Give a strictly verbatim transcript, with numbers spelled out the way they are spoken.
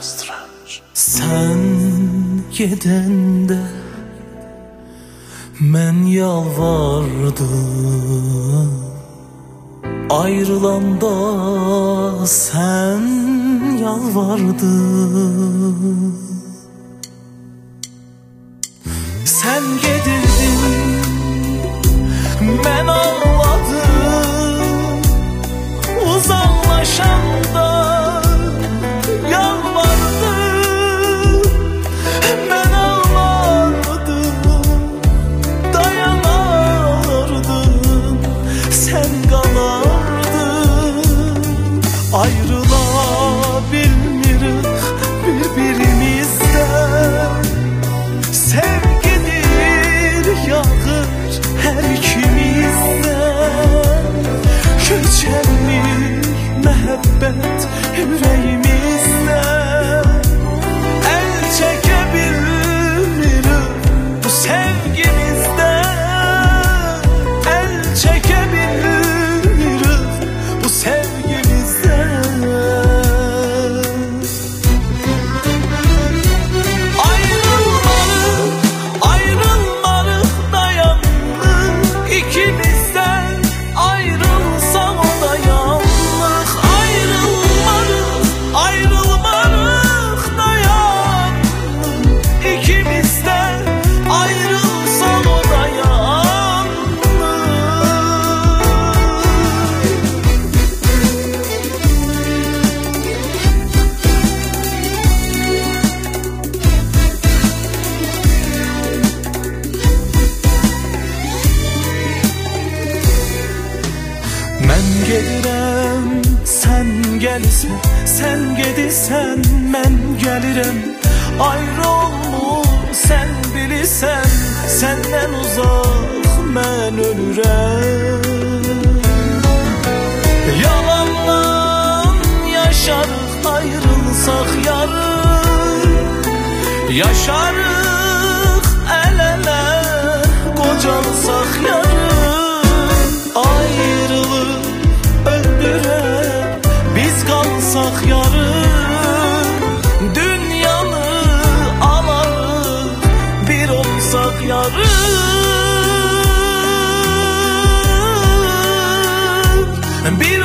Sen gedəndə mən yalvardım, ayrılanda sen yalvardın. Sen gedirdin, mən ağladım, uzaklaşanda yalvardım. Mən ağlardım, dayanardım, sen kalardın. Ayrıla bilmirik birbirimizden, sevgidir yağır her ikimizden. Köçerlik mehabbet yüreğimizden, el çekebiliriz bu sevgimizden, el çekebiliriz bu sevgimizden. Ayrılmalı, ayrılmalı dayandık ikimizden, ayrılsam o da yanlış. Ayrılmalı, ayrılmalı dayandık ikimizden, ayrılsam o da yanlış. Mən gedirəm, sən gəlirsən, sən gedirsən, mən gəlirəm. Ayrı olmur, sən bilirsən, səndən uzaq mən ölürəm. Yalandan yaşarıq, ayrılsaq yarın, yaşarıq əl-ələ, qocalsaq yarın. Ayrılıq öldürər, biz qalsaq yarın, dünyanı alarıq, bir olsaq yarın. Bir